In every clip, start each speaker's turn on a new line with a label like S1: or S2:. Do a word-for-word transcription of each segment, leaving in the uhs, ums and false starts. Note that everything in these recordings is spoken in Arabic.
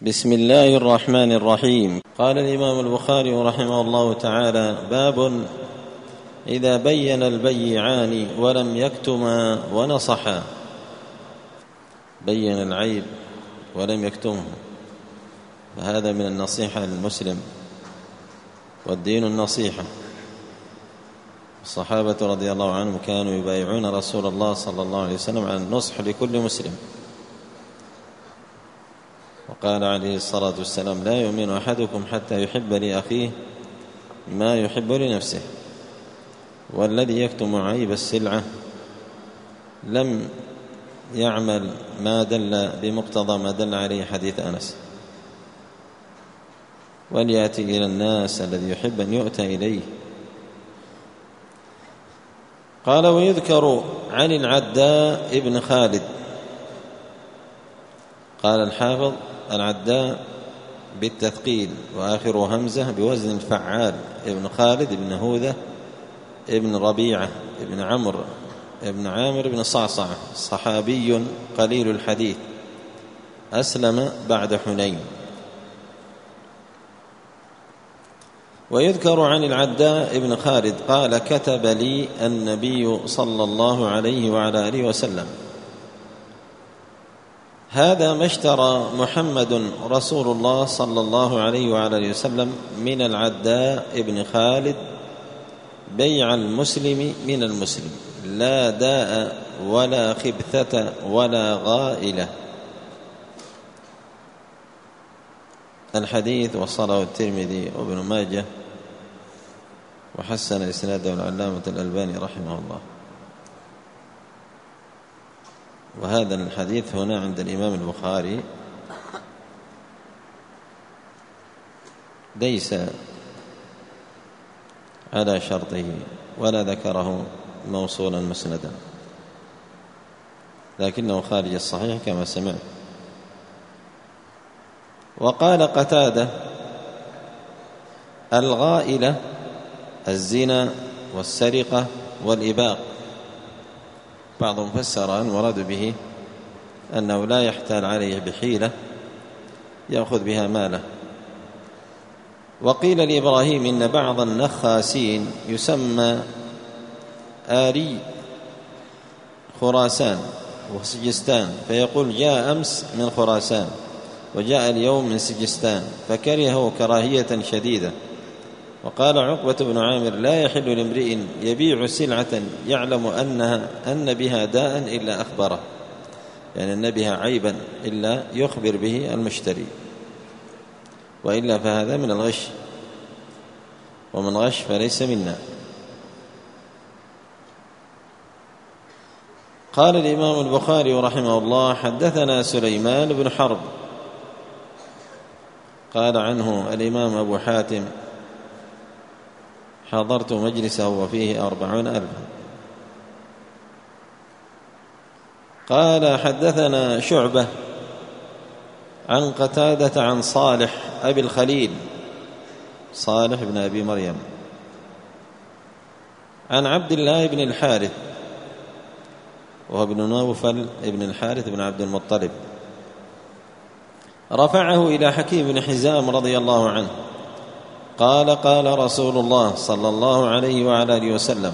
S1: بسم الله الرحمن الرحيم. قال الإمام البخاري رحمه الله تعالى: باب إذا بين البيعان ولم يكتما ونصحا. بين العيب ولم يكتمه، فهذا من النصيحة للمسلم، والدين النصيحة. الصحابة رضي الله عنهم كانوا يبايعون رسول الله صلى الله عليه وسلم على النصح لكل مسلم، وقال عليه الصلاة والسلام: لا يؤمن أحدكم حتى يحب لأخيه ما يحب لنفسه، والذي يكتم عيب السلعة لم يعمل ما دل بمقتضى ما دل عليه حديث أنس. وليأتي إلى الناس الذي يحب أن يؤتى إليه. قال: ويذكر عن العداء ابن خالد. قال الحافظ: العداء بالتثقيل وآخره همزة بوزن الفعال، ابن خالد ابن هوذة ابن ربيعة ابن عمرو ابن عامر ابن صعصعة، صحابي قليل الحديث، أسلم بعد حنين. ويذكر عن العداء ابن خالد قال: كتب لي النبي صلى الله عليه وعلى آله وسلم: هذا ما اشترى محمد رسول الله صلى الله عليه وعلى آله وسلم من العداء ابن خالد بيع المسلم من المسلم، لا داء ولا خبثة ولا غائلة. الحديث وصله الترمذي وابن ماجه، وحسن إسناده العلامة الألباني رحمه الله. وهذا الحديث هنا عند الإمام البخاري ليس على شرطه، ولا ذكره موصولا مسندا، لكنه خارج الصحيح كما سمعت. وقال قتادة: الغائلة الزنا والسرقة والإباق. بعضهم فسر المراد به أنه لا يحتال عليه بحيلة يأخذ بها ماله. وقيل لإبراهيم: إن بعض النخاسين يسمى آري خراسان وسجستان، فيقول: جاء أمس من خراسان وجاء اليوم من سجستان، فكرهه كراهية شديدة. وقال عقبة بن عامر: لا يحل لامرئ يبيع سلعة يعلم أنها أن بها داء إلا أخبره، يعني أن بها عيبا إلا يخبر به المشتري، وإلا فهذا من الغش، ومن غش فليس منا. قال الإمام البخاري رحمه الله: حدثنا سليمان بن حرب. قال عنه الإمام أبو حاتم: حضرت مجلسه وفيه أربعون ألفا. قال: حدثنا شعبة عن قتادة عن صالح أبي الخليل، صالح بن أبي مريم، عن عبد الله بن الحارث، وهو ابن نوفل ابن الحارث بن عبد المطلب، رفعه إلى حكيم بن حزام رضي الله عنه قال: قال رسول الله صلى الله عليه وعلى آله وسلم: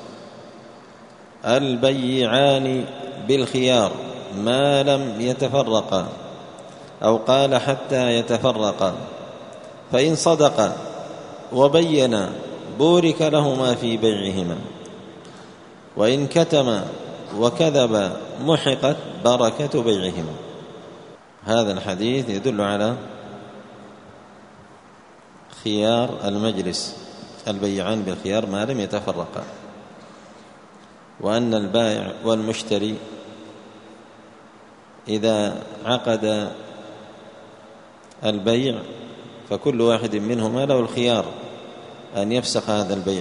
S1: البيعان بالخيار ما لم يتفرقا، أو قال: حتى يتفرقا، فإن صدقا وبينا بورك لهما في بيعهما، وإن كتما وكذبا محقت بركة بيعهما. هذا الحديث يدل على خيار المجلس، البيعان بالخيار ما لم يتفرقا، وأن البائع والمشتري إذا عقد البيع فكل واحد منهما له الخيار أن يفسخ هذا البيع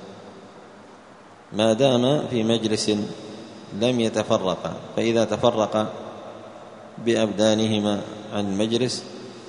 S1: ما دام في مجلس لم يتفرقا، فإذا تفرقا بأبدانهما عن المجلس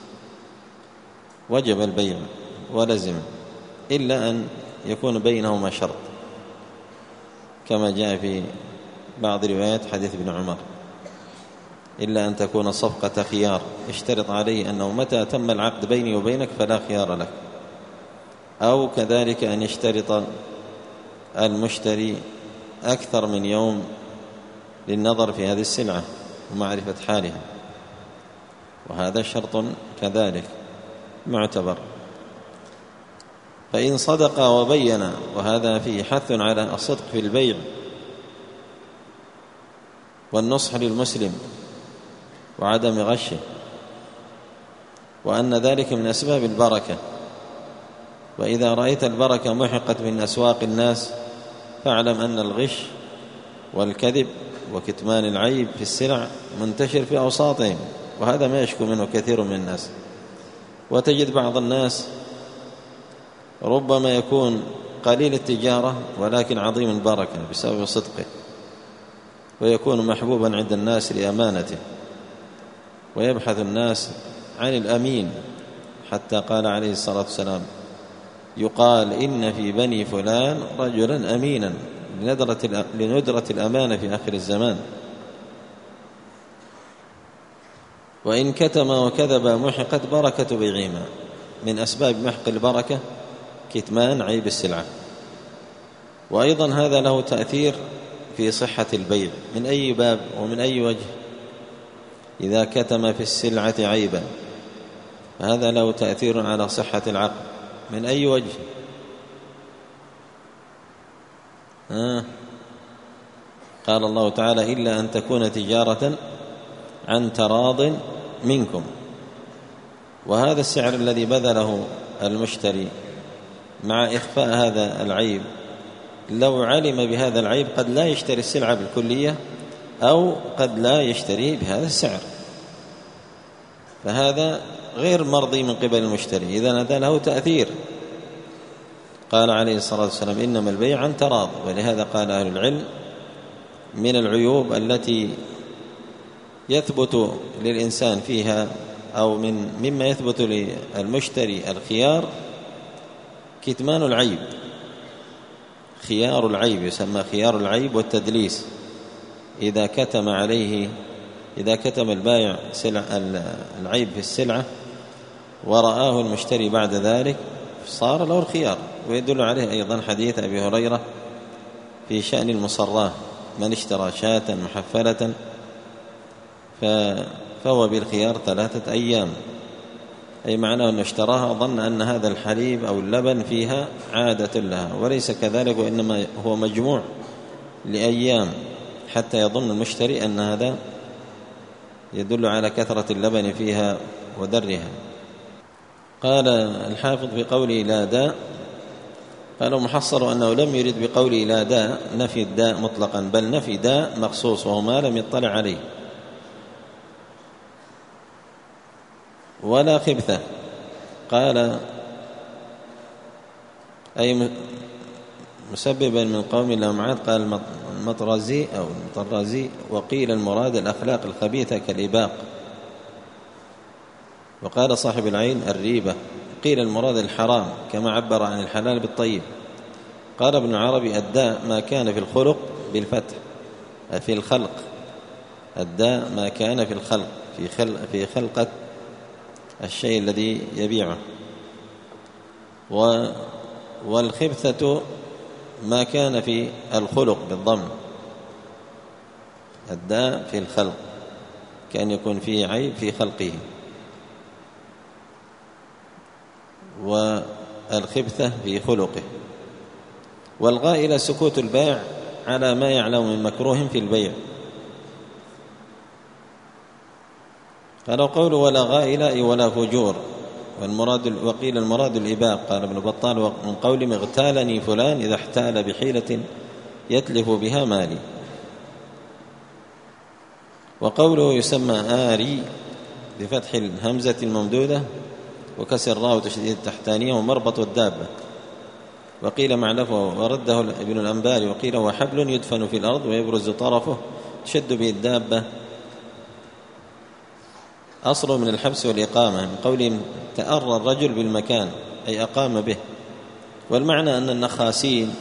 S1: وجب البيع ولزم، إلا أن يكون بينهما شرط، كما جاء في بعض روايات حديث ابن عمر. إلا أن تكون صفقة خيار، اشترط عليه أنه متى تم العقد بيني وبينك فلا خيار لك، أو كذلك أن يشترط المشتري أكثر من يوم للنظر في هذه السلعة ومعرفة حالها، وهذا شرط كذلك معتبر. فإن صدق وبين، وهذا فيه حث على الصدق في البيع والنصح للمسلم وعدم غشه، وأن ذلك من أسباب البركة. وإذا رأيت البركة محقت من أسواق الناس فاعلم أن الغش والكذب وكتمان العيب في السلع منتشر في أوساطهم، وهذا ما يشكو منه كثير من الناس. وتجد بعض الناس ربما يكون قليل التجارة ولكن عظيم البركة بسبب صدقه، ويكون محبوبا عند الناس لأمانته، ويبحث الناس عن الأمين، حتى قال عليه الصلاة والسلام: يقال إن في بني فلان رجلا أمينا لندرة الأمانة في آخر الزمان. وإن كتم وكذب محقت بركة بيعهما. من أسباب محق البركة كتمان عيب السلعة. وأيضا هذا له تأثير في صحة البيع من أي باب ومن أي وجه. إذا كتم في السلعة عيبا فهذا له تأثير على صحة العقد من أي وجه. آه. قال الله تعالى: إلا أن تكون تجارة عن تراض منكم. وهذا السعر الذي بذله المشتري مع إخفاء هذا العيب، لو علم بهذا العيب قد لا يشتري السلعة بالكلية، أو قد لا يشتري بهذا السعر، فهذا غير مرضي من قبل المشتري. إذن هذا له تأثير. قال عليه الصلاة والسلام: إنما البيع عن تراض. ولهذا قال أهل العلم: من العيوب التي يثبت للإنسان فيها، أو من مما يثبت للمشتري الخيار، كتمان العيب. خيار العيب يسمى خيار العيب والتدليس. إذا كتم عليه إذا كتم البائع سلع العيب في السلعة ورآه المشتري بعد ذلك صار له الخيار. ويدل عليه أيضا حديث أبي هريرة في شأن المصراه: من اشترى شاة محفلة فهو بالخيار ثلاثة أيام، أي معناه أنه اشتراها ظن أن هذا الحليب أو اللبن فيها عادة لها، وليس كذلك، وإنما هو مجموع لأيام، حتى يظن المشتري أن هذا يدل على كثرة اللبن فيها ودرها. قال الحافظ في قوله لا داء، قالوا محصر أنه لم يرد بقوله لا داء نفي الداء مطلقا، بل نفي داء مخصوص وهو ما لم يطلع عليه. ولا خبثة، قال أي مسببا من قوم الأمعاد، قال المطرزي أو المطرزي. وقيل المراد الأخلاق الخبيثة كالإباق. وقال صاحب العين الريبة. قيل المراد الحرام كما عبر عن الحلال بالطيب. قال ابن عربي الداء ما كان في الخلق بالفتح في الخلق. الداء ما كان في الخلق في خلق في خلقة الشيء الذي يبيعه. والخبثة ما كان في الخلق بالضم. الداء في الخلق كأن يكون فيه عيب في خلقه، والخبثة في خلقه. والغائلة سكوت البائع على ما يعلم من مكروه في البيع. قالوا قوله ولا غائلة أي ولا فجور. والمراد وقيل المراد الإباق. قال ابن بطال من قول اغتالني فلان إذا احتال بحيلة يتلف بها مالي. وقوله يسمى آري بفتح الهمزة الممدودة وكسر الراء وتشديد التحتانية ومربط الدابة. وقيل معلفه ورده ابن الأنباري. وقيل هو حبل يدفن في الأرض ويبرز طرفه تشد به الدابة، أصله من الحبس والإقامة، من قولهم تأرى الرجل بالمكان أي أقام به. والمعنى أن النخاسين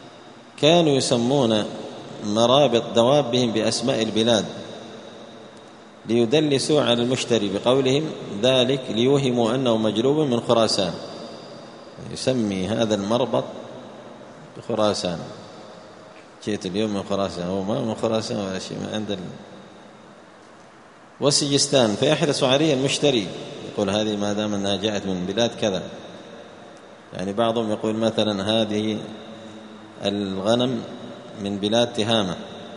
S1: كانوا يسمون مرابط دوابهم بأسماء البلاد، ليدلسوا على المشتري بقولهم ذلك ليوهموا أنه مجلوب من خراسان، يسمي هذا المربط بخراسان، جئت اليوم من خراسان، هو ما من خراسان ولا شيء، من عند ال... وسجستان، فيحرص عليه المشتري يقول هذه ما دام أنها جاءت من بلاد كذا. يعني بعضهم يقول مثلا هذه الغنم من بلاد تهامة،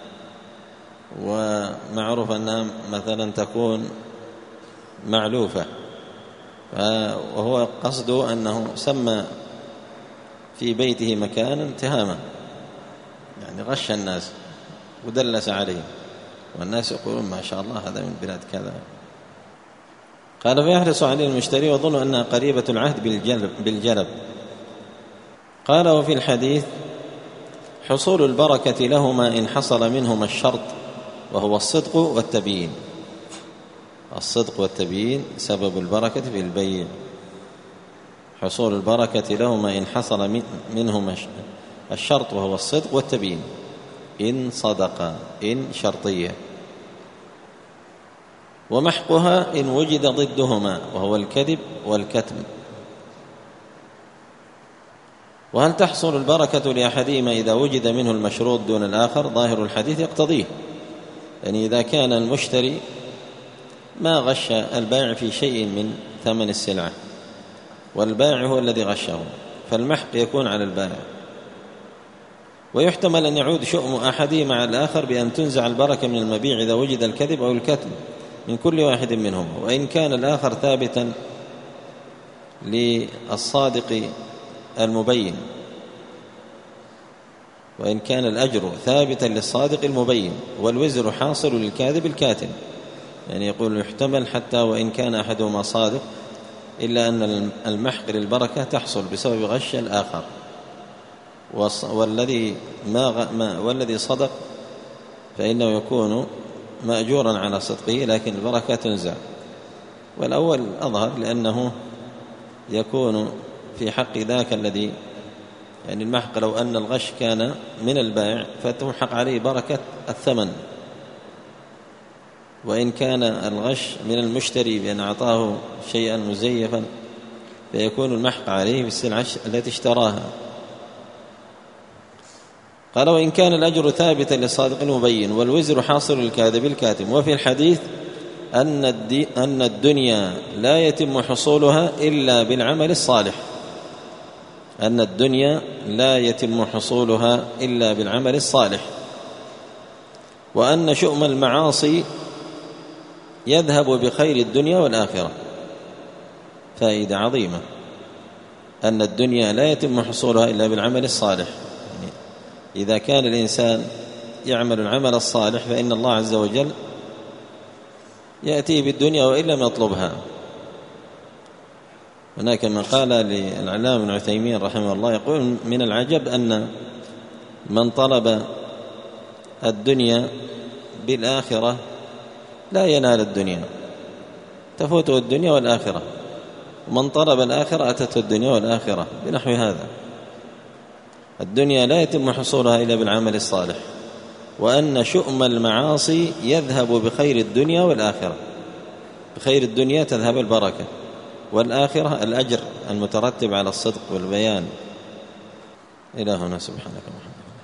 S1: ومعروف أنها مثلا تكون معلوفة، وهو قصده أنه سمى في بيته مكانا تهامة، يعني غش الناس ودلس عليهم، والناس يقولون ما شاء الله هذا من بلاد كذا. قال فيحرص عليه المشتري وظن أنها قريبة العهد بالجلب, بالجلب. قال وفي الحديث حصول البركة لهما إن حصل منهما الشرط وهو الصدق والتبيين. الصدق والتبيين سبب البركة في البيع. حصول البركة لهما إن حصل منهما الشرط وهو الصدق والتبيين، إن صدق، إن شرطية. ومحقها إن وجد ضدهما وهو الكذب والكتم. وهل تحصل البركة لأحدهما إذا وجد منه المشروط دون الآخر؟ ظاهر الحديث يقتضيه، يعني إذا كان المشتري ما غش البائع في شيء من ثمن السلعة والبائع هو الذي غشه، فالمحق يكون على البائع. ويحتمل أن يعود شؤم أحدهما على الآخر بأن تنزع البركة من المبيع إذا وجد الكذب أو الكتم من كل واحد منهم، وإن كان الآخر ثابتا للصادق المبين، وإن كان الأجر ثابتا للصادق المبين والوزر حاصل للكاذب الكاتم. يعني يقول يحتمل حتى وإن كان أحدهما صادق إلا أن المحق للبركة تحصل بسبب غش الآخر، والذي ما والذي صدق فإنه يكون مأجورا على صدقه لكن البركة تنزع. والأول أظهر لأنه يكون في حق ذاك الذي، يعني المحق لو أن الغش كان من البائع فتمحق عليه بركة الثمن، وإن كان الغش من المشتري بأن أعطاه شيئا مزيفا فيكون المحق عليه بالسلعة التي اشتراها. قال وإن كان الأجر ثابتا للصادق المبين والوزر حاصل للكاذب الكاتم. وفي الحديث أن أن الدنيا لا يتم حصولها إلا بالعمل الصالح، أن الدنيا لا يتم حصولها إلا بالعمل الصالح، وأن شؤم المعاصي يذهب بخير الدنيا والآخرة. فائدة عظيمة، أن الدنيا لا يتم حصولها إلا بالعمل الصالح. يعني إذا كان الإنسان يعمل العمل الصالح فإن الله عز وجل يأتي بالدنيا وإن لم يطلبها. هناك من قال للعلامة ابن عثيمين رحمه الله يقول من العجب أن من طلب الدنيا بالآخرة لا ينال الدنيا، تفوته الدنيا والآخرة، ومن طلب الآخرة أتته الدنيا والآخرة، بنحو هذا. الدنيا لا يتم حصولها إلا بالعمل الصالح، وأن شؤم المعاصي يذهب بخير الدنيا والآخرة. بخير الدنيا تذهب البركة، والآخرة الأجر المترتب على الصدق والبيان. إلهنا سبحانك.